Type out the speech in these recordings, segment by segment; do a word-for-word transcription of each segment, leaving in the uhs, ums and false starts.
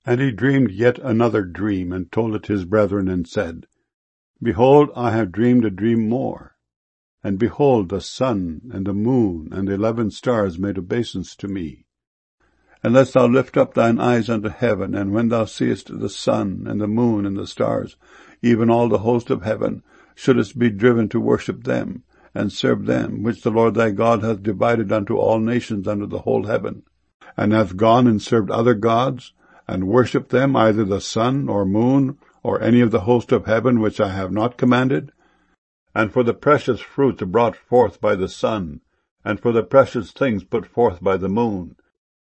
And he dreamed yet another dream, and told it his brethren, and said, Behold, I have dreamed a dream more. And behold, the sun and the moon and the eleven stars made obeisance to me. Unless thou lift up thine eyes unto heaven, and when thou seest the sun and the moon and the stars, even all the host of heaven, shouldest be driven to worship them, and serve them, which the Lord thy God hath divided unto all nations under the whole heaven, and hath gone and served other gods, and worshipped them, either the sun or moon, or any of the host of heaven, which I have not commanded, and for the precious fruits brought forth by the sun, and for the precious things put forth by the moon.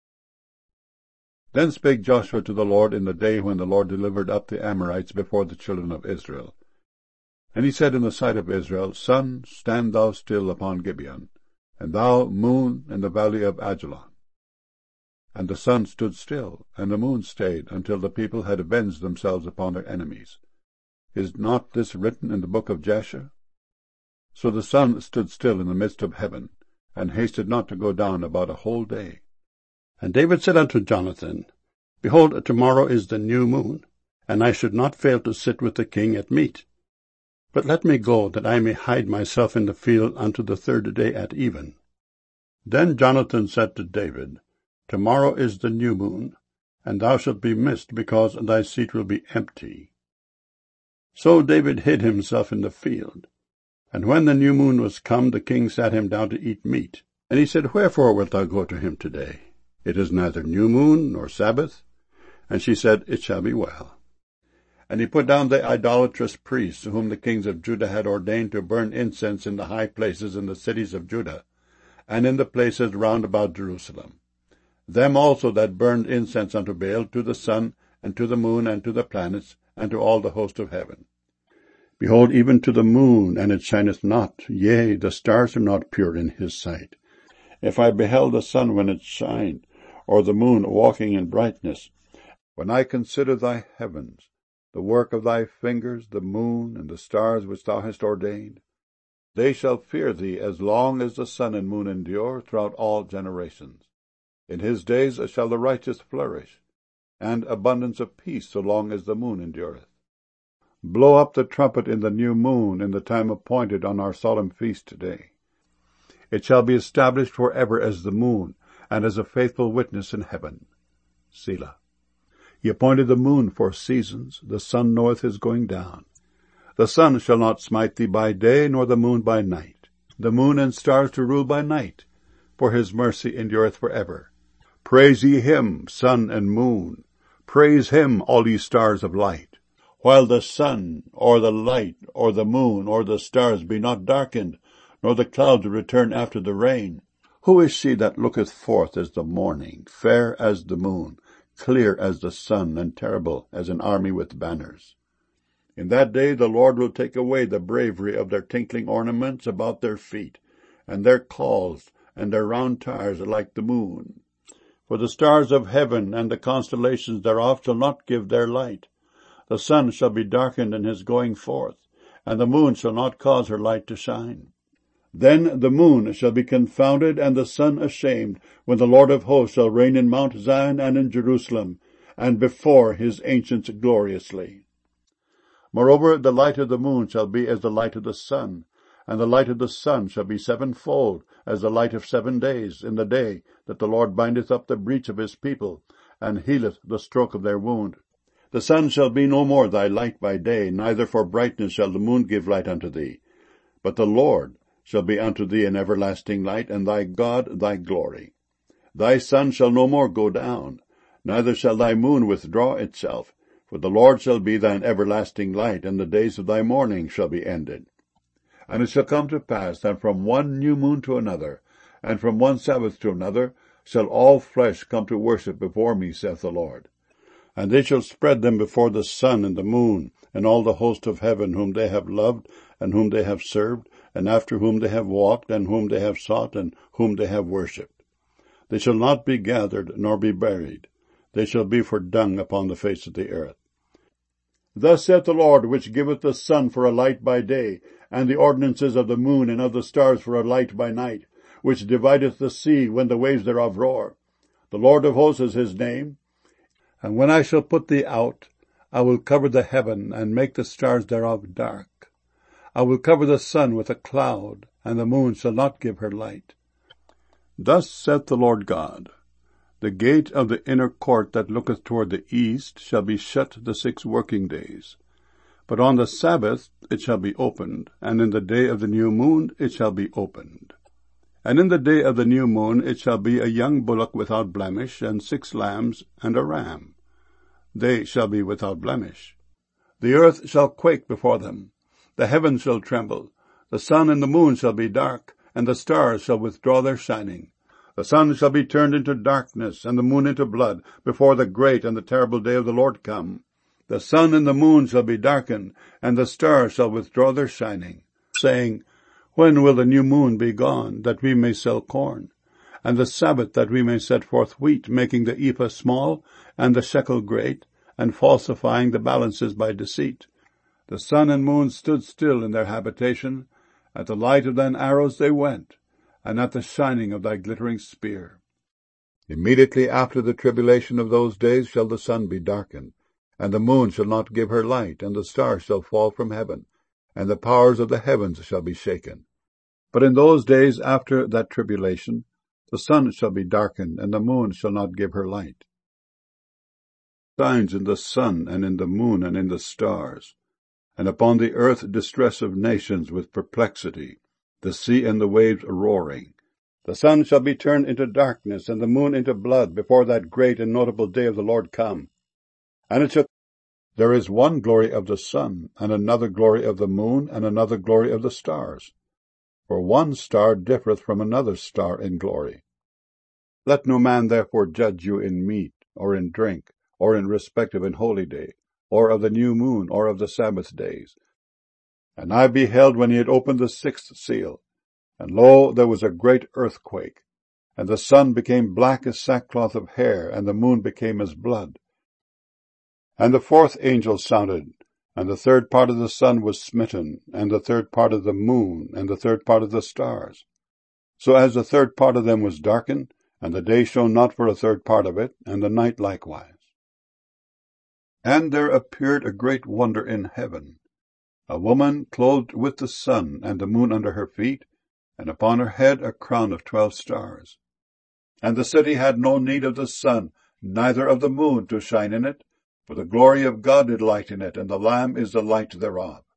Then spake Joshua to the Lord in the day when the Lord delivered up the Amorites before the children of Israel. And he said in the sight of Israel, Sun, stand thou still upon Gibeon, and thou, moon, in the valley of Ajalon. And the sun stood still, and the moon stayed, until the people had avenged themselves upon their enemies. Is not this written in the book of Jasher? So the sun stood still in the midst of heaven, and hasted not to go down about a whole day. And David said unto Jonathan, Behold, tomorrow is the new moon, and I should not fail to sit with the king at meat. But let me go, that I may hide myself in the field unto the third day at even. Then Jonathan said to David, Tomorrow is the new moon, and thou shalt be missed, because thy seat will be empty. So David hid himself in the field. And when the new moon was come, the king sat him down to eat meat. And he said, Wherefore wilt thou go to him today? It is neither new moon nor Sabbath. And she said, It shall be well. And he put down the idolatrous priests, whom the kings of Judah had ordained to burn incense in the high places in the cities of Judah, and in the places round about Jerusalem. Them also that burned incense unto Baal, to the sun, and to the moon, and to the planets, and to all the host of heaven. Behold, even to the moon, and it shineth not, yea, the stars are not pure in his sight. If I beheld the sun when it shined, or the moon walking in brightness, when I consider thy heavens, the work of thy fingers, the moon, and the stars which thou hast ordained, they shall fear thee as long as the sun and moon endure throughout all generations. In his days shall the righteous flourish, and abundance of peace so long as the moon endureth. Blow up the trumpet in the new moon in the time appointed on our solemn feast day. It shall be established for ever as the moon, and as a faithful witness in heaven. Selah. He appointed the moon for seasons, the sun knoweth his going down. The sun shall not smite thee by day, nor the moon by night. The moon and stars to rule by night, for his mercy endureth for ever. Praise ye him, sun and moon. Praise him, all ye stars of light. While the sun, or the light, or the moon, or the stars be not darkened, nor the clouds return after the rain. Who is she that looketh forth as the morning, fair as the moon, clear as the sun, and terrible as an army with banners? In that day the Lord will take away the bravery of their tinkling ornaments about their feet, and their cauls, and their round tires like the moon. For the stars of heaven and the constellations thereof shall not give their light. The sun shall be darkened in his going forth, and the moon shall not cause her light to shine. Then the moon shall be confounded, and the sun ashamed, when the Lord of hosts shall reign in Mount Zion and in Jerusalem, and before his ancients gloriously. Moreover, the light of the moon shall be as the light of the sun, and the light of the sun shall be sevenfold, as the light of seven days, in the day that the Lord bindeth up the breach of his people, and healeth the stroke of their wound. The sun shall be no more thy light by day, neither for brightness shall the moon give light unto thee. But the Lord shall be unto thee an everlasting light, and thy God thy glory. Thy sun shall no more go down, neither shall thy moon withdraw itself, for the Lord shall be thine everlasting light, and the days of thy mourning shall be ended. And it shall come to pass that from one new moon to another, and from one Sabbath to another, shall all flesh come to worship before me, saith the Lord. And they shall spread them before the sun and the moon, and all the host of heaven, whom they have loved, and whom they have served, and after whom they have walked, and whom they have sought, and whom they have worshipped. They shall not be gathered, nor be buried. They shall be for dung upon the face of the earth. Thus saith the Lord, which giveth the sun for a light by day, and the ordinances of the moon and of the stars for a light by night, which divideth the sea when the waves thereof roar. The Lord of hosts is his name. And when I shall put thee out, I will cover the heaven, and make the stars thereof dark. I will cover the sun with a cloud, and the moon shall not give her light. Thus saith the Lord God, The gate of the inner court that looketh toward the east shall be shut the six working days. But on the Sabbath it shall be opened, and in the day of the new moon it shall be opened. And in the day of the new moon it shall be a young bullock without blemish, and six lambs, and a ram. They shall be without blemish. The earth shall quake before them, the heavens shall tremble, the sun and the moon shall be dark, and the stars shall withdraw their shining. The sun shall be turned into darkness, and the moon into blood, before the great and the terrible day of the Lord come. The sun and the moon shall be darkened, and the stars shall withdraw their shining, saying, When will the new moon be gone, that we may sell corn? And the Sabbath, that we may set forth wheat, making the ephah small, and the shekel great, and falsifying the balances by deceit. The sun and moon stood still in their habitation. At the light of thine arrows they went, and at the shining of thy glittering spear. Immediately after the tribulation of those days shall the sun be darkened, and the moon shall not give her light, and the stars shall fall from heaven, and the powers of the heavens shall be shaken. But in those days after that tribulation, the sun shall be darkened, and the moon shall not give her light. Signs in the sun, and in the moon, and in the stars, and upon the earth distress of nations with perplexity, the sea and the waves roaring. The sun shall be turned into darkness, and the moon into blood, before that great and notable day of the Lord come. And it shall There is one glory of the sun, and another glory of the moon, and another glory of the stars. For one star differeth from another star in glory. Let no man therefore judge you in meat, or in drink, or in respect of an holy day, or of the new moon, or of the Sabbath days. And I beheld when he had opened the sixth seal, and lo, there was a great earthquake, and the sun became black as sackcloth of hair, and the moon became as blood. And the fourth angel sounded, and the third part of the sun was smitten, and the third part of the moon, and the third part of the stars. So as the third part of them was darkened, and the day shone not for a third part of it, and the night likewise. And there appeared a great wonder in heaven, a woman clothed with the sun, and the moon under her feet, and upon her head a crown of twelve stars. And the city had no need of the sun, neither of the moon to shine in it, for the glory of God did lighten it, and the Lamb is the light thereof.